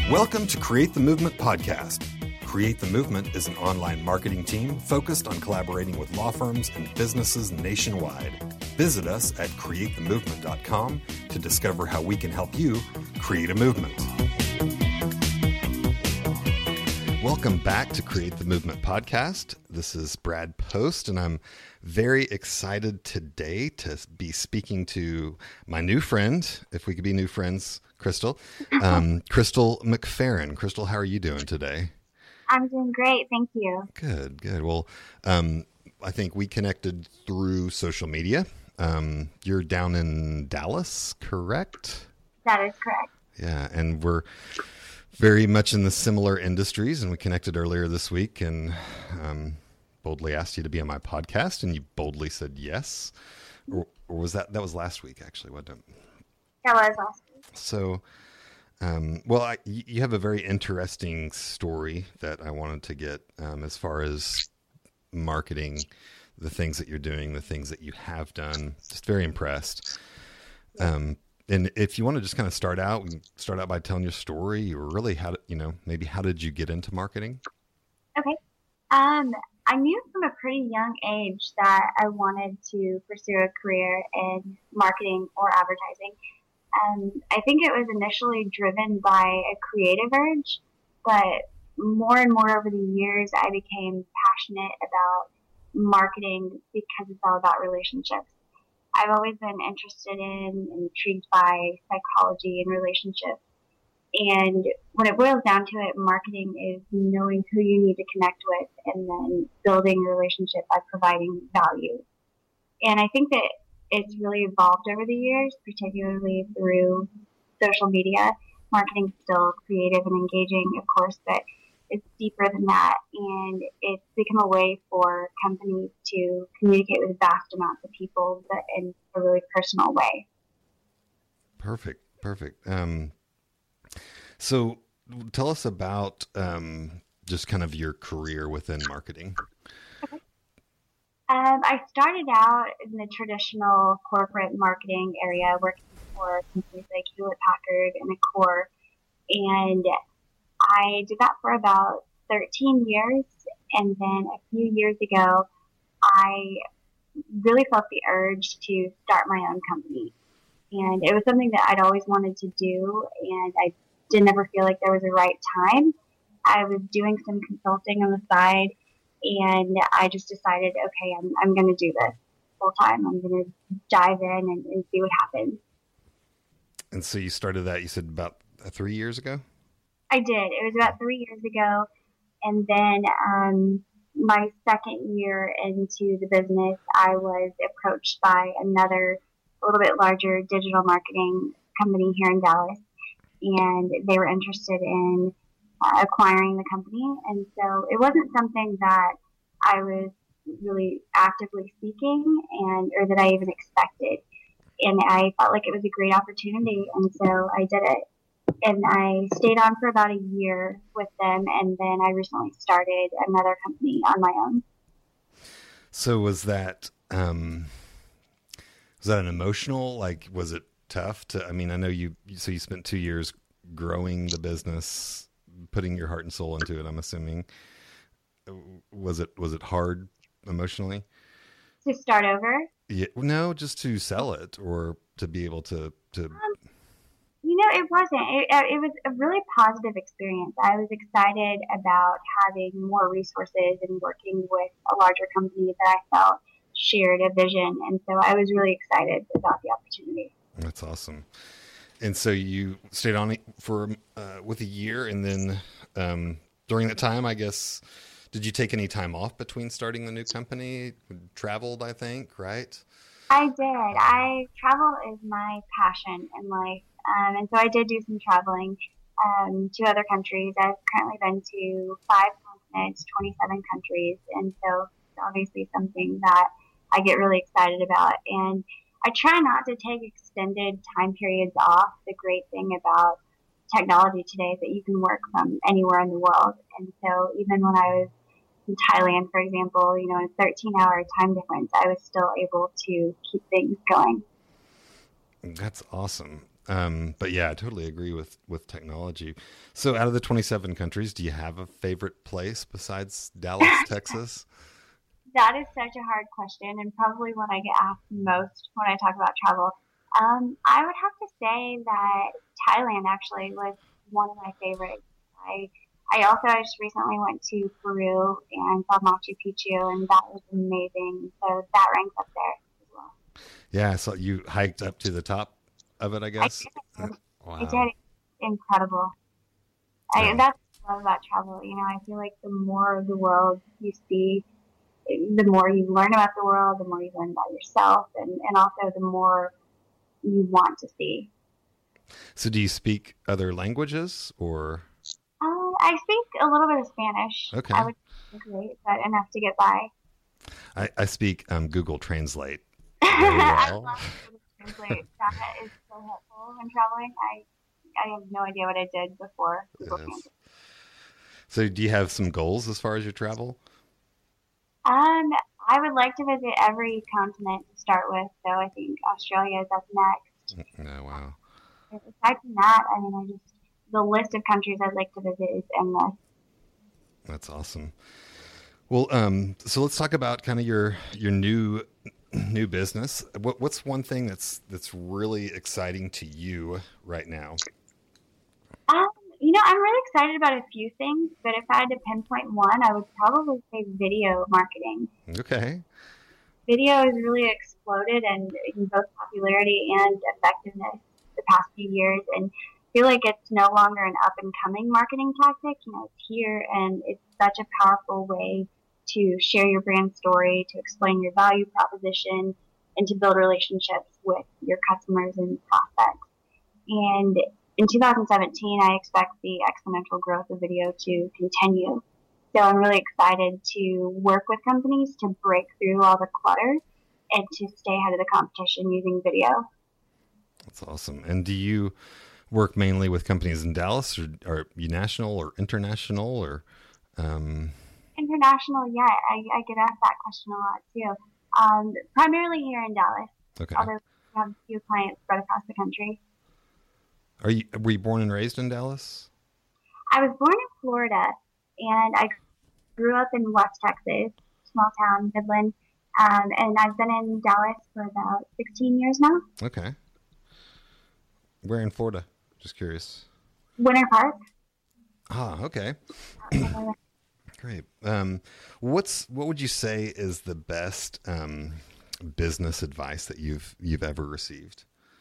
Welcome to Create the Movement podcast. Create the Movement is an online marketing team focused on collaborating with law firms and businesses nationwide. Visit us at createthemovement.com to discover how we can help you create a movement. Welcome back to Create the Movement podcast. This is Brad Post, and I'm very excited today to be speaking to my new friend, if we could be new friends, Crystal, Crystal McFerrin. Crystal, how are you doing today? I'm doing great. Thank you. Good. Well, I think we connected through social media. You're down in Dallas, correct? That is correct. Yeah. And we're very much in the similar industries, and we connected earlier this week and boldly asked you to be on my podcast, and you boldly said yes. Or was that was last week, actually, wasn't it? That was last week. So, you have a very interesting story that I wanted to get as far as marketing, the things that you're doing, the things that you have done. Just very impressed. And if you want to just kind of start out by telling your story, or really how did you get into marketing? Okay. I knew from a pretty young age that I wanted to pursue a career in marketing or advertising. I think it was initially driven by a creative urge, but more and more over the years, I became passionate about marketing because it's all about relationships. I've always been interested in and intrigued by psychology and relationships. And when it boils down to it, marketing is knowing who you need to connect with and then building a relationship by providing value. And I think that it's really evolved over the years, particularly through social media. Marketing is still creative and engaging, of course, but it's deeper than that, and it's become a way for companies to communicate with vast amounts of people, but in a really personal way. Perfect. So tell us about just kind of your career within marketing. Okay. I started out in the traditional corporate marketing area, working for companies like Hewlett-Packard and Accor, and I did that for about 13 years, and then a few years ago, I really felt the urge to start my own company. And it was something that I'd always wanted to do, and I didn't ever feel like there was a right time. I was doing some consulting on the side, and I just decided, okay, I'm going to do this full time. I'm going to dive in and see what happens. And so you started that, you said about 3 years ago? I did. It was about 3 years ago. And then my second year into the business, I was approached by another a little bit larger digital marketing company here in Dallas. And they were interested in acquiring the company. And so it wasn't something that I was really actively seeking or that I even expected. And I felt like it was a great opportunity. And so I did it. And I stayed on for about a year with them, and then I recently started another company on my own. So was that an emotional, was it tough I know you spent 2 years growing the business, putting your heart and soul into it, I'm assuming. Was it hard emotionally? To start over? Yeah, no, just to sell it or to be able to it wasn't. It was a really positive experience. I was excited about having more resources and working with a larger company that I felt shared a vision. And so I was really excited about the opportunity. That's awesome. And so you stayed on for with a year, and then during that time, I guess, did you take any time off between starting the new company? Traveled, I think, right? I did. Travel is my passion in life. And so I did do some traveling to other countries. I've currently been to 5 continents, 27 countries. And so it's obviously something that I get really excited about. And I try not to take extended time periods off. The great thing about technology today is that you can work from anywhere in the world. And so even when I was in Thailand, for example, in a 13-hour time difference, I was still able to keep things going. That's awesome. But yeah, I totally agree with technology. So out of the 27 countries, do you have a favorite place besides Dallas, Texas? That is such a hard question, and probably one I get asked most when I talk about travel. I would have to say that Thailand actually was one of my favorites. I I just recently went to Peru and saw Machu Picchu, and that was amazing. So that ranks up there as well. Yeah, so you hiked up to the top of it, I I guess. did. I Wow. did. Incredible. Yeah, That's what I love about travel. I feel like the more of the world you see, the more you learn about the world, the more you learn about yourself, and also the more you want to see. so do you speak other languages or? I speak a little bit of Spanish. I Okay. would say great, but enough to get by. I speak Google Translate very I well. love Google Translate. That is so helpful when traveling. I have no idea what I did before Google Yes. Translate. So do you have some goals as far as your travel? Um, I would like to visit every continent to start with, so I think Australia is up next. No, wow. Aside from that, I mean, the list of countries I'd like to visit is endless. That's awesome. Well, so let's talk about kind of your new business. What's one thing that's really exciting to you right now? Um, I'm really excited about a few things, but if I had to pinpoint one, I would probably say video marketing. Okay. Video has really exploded in both popularity and effectiveness the past few years, and I feel like it's no longer an up and coming marketing tactic. It's here, and it's such a powerful way to share your brand story, to explain your value proposition, and to build relationships with your customers and prospects. And in 2017, I expect the exponential growth of video to continue. So I'm really excited to work with companies to break through all the clutter and to stay ahead of the competition using video. That's awesome. And do you work mainly with companies in Dallas, or are you national or international, or um, International, yeah, I get asked that question a lot too. Primarily here in Dallas, okay? although we have a few clients spread across the country. Were you born and raised in Dallas? I was born in Florida, and I grew up in West Texas, small town, Midland, and I've been in Dallas for about 16 years now. Okay. Where in Florida? Just curious. Winter Park. Ah, okay. I, Great. What would you say is the best business advice that you've ever received?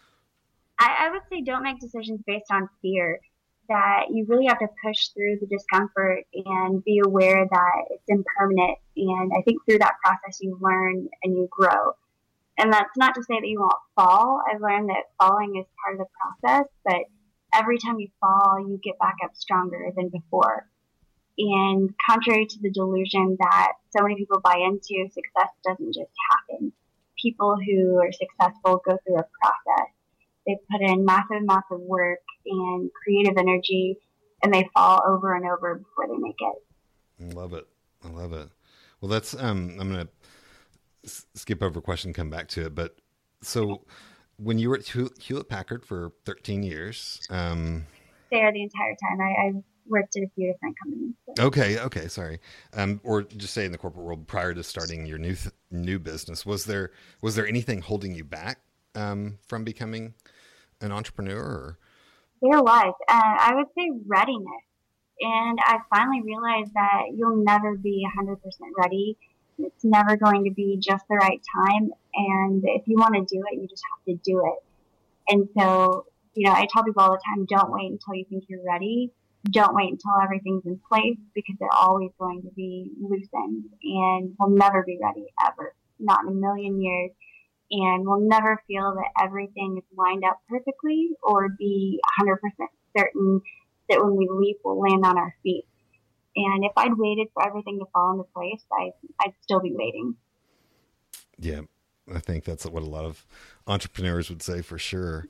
I would say don't make decisions based on fear. That you really have to push through the discomfort and be aware that it's impermanent. And I think through that process, you learn and you grow. And that's not to say that you won't fall. I've learned that falling is part of the process, but every time you fall, you get back up stronger than before. And contrary to the delusion that so many people buy into, success doesn't just happen. People who are successful go through a process. They put in massive amounts of work and creative energy, and they fall over and over before they make it. I love it. I love it. Well, that's I'm gonna skip over a question, come back to it. But so when you were at Hewlett Packard for 13 years, There the entire time. I worked at a few different companies. So. okay, sorry, or just say in the corporate world prior to starting your new business, was there anything holding you back from becoming an entrepreneur? Or? There was. I would say readiness. And I finally realized that you'll never be 100% ready. It's never going to be just the right time. And if you want to do it, you just have to do it. And so, I tell people all the time, don't wait until you think you're ready. Don't wait until everything's in place because they're always going to be loosened and we'll never be ready ever. Not in a million years. And we'll never feel that everything is lined up perfectly or be 100% certain that when we leap, we'll land on our feet. And if I'd waited for everything to fall into place, I'd still be waiting. Yeah, I think that's what a lot of entrepreneurs would say for sure.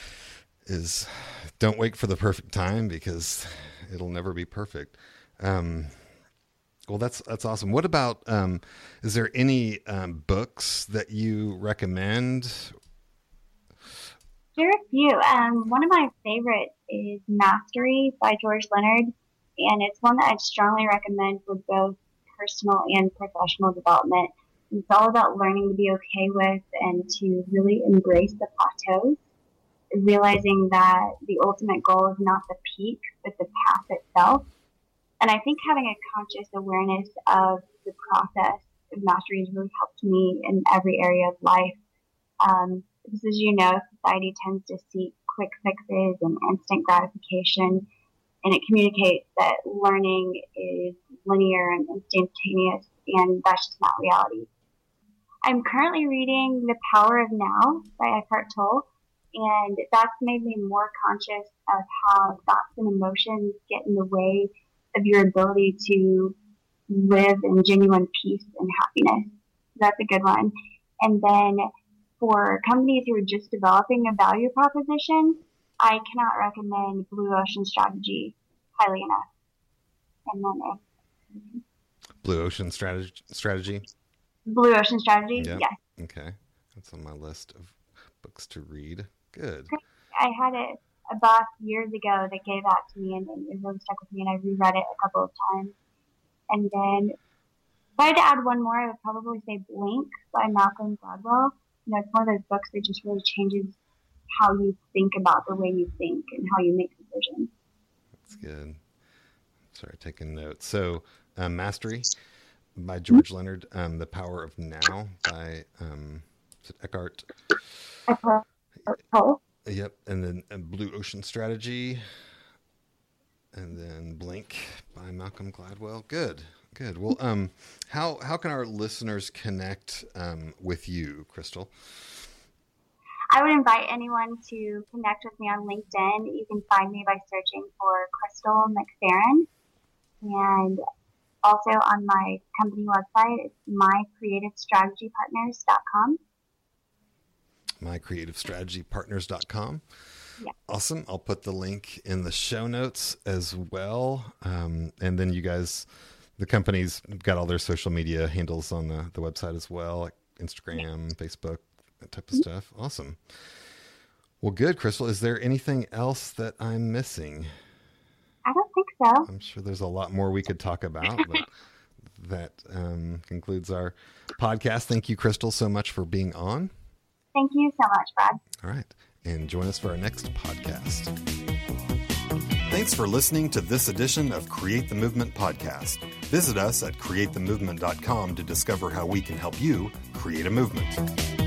Is don't wait for the perfect time because it'll never be perfect. Um, well, that's awesome. What about is there any books that you recommend There are a few. One of my favorites is Mastery by George Leonard, and it's one that I'd strongly recommend for both personal and professional development. It's all about learning to be okay with and to really embrace the plateaus, realizing that the ultimate goal is not the peak, but the path itself. And I think having a conscious awareness of the process of mastery has really helped me in every area of life. Because as you know, society tends to seek quick fixes and instant gratification, and it communicates that learning is linear and instantaneous, and that's just not reality. I'm currently reading The Power of Now by Eckhart Tolle, and that's made me more conscious of how thoughts and emotions get in the way of your ability to live in genuine peace and happiness. That's a good one. And then for companies who are just developing a value proposition, I cannot recommend Blue Ocean Strategy highly enough. And then Blue Ocean Strategy? Blue Ocean Strategy, yep. Yes. Okay. That's on my list of books to read. Good. I had a boss years ago that gave that to me, and it really stuck with me, and I reread it a couple of times. And then if I had to add one more, I would probably say Blink by Malcolm Gladwell. It's one of those books that just really changes how you think about the way you think and how you make decisions. That's good. Sorry, taking notes. So, Mastery by George Leonard, The Power of Now by is it Eckhart Tolle. Yep, and then Blue Ocean Strategy, and then Blink by Malcolm Gladwell. Good. Well, how can our listeners connect with you, Crystal? I would invite anyone to connect with me on LinkedIn. You can find me by searching for Crystal McFerrin, and also on my company website, it's mycreativestrategypartners.com. mycreativestrategypartners.com. Yeah. Awesome. I'll put the link in the show notes as well. And then you guys, the company's got all their social media handles on the website as well, like Instagram, Facebook, that type of stuff. Awesome. Well, good, Crystal. Is there anything else that I'm missing? I don't think so. I'm sure there's a lot more we could talk about, but that concludes our podcast. Thank you, Crystal, so much for being on. Thank you so much, Brad. All right. And join us for our next podcast. Thanks for listening to this edition of Create the Movement podcast. Visit us at createthemovement.com to discover how we can help you create a movement.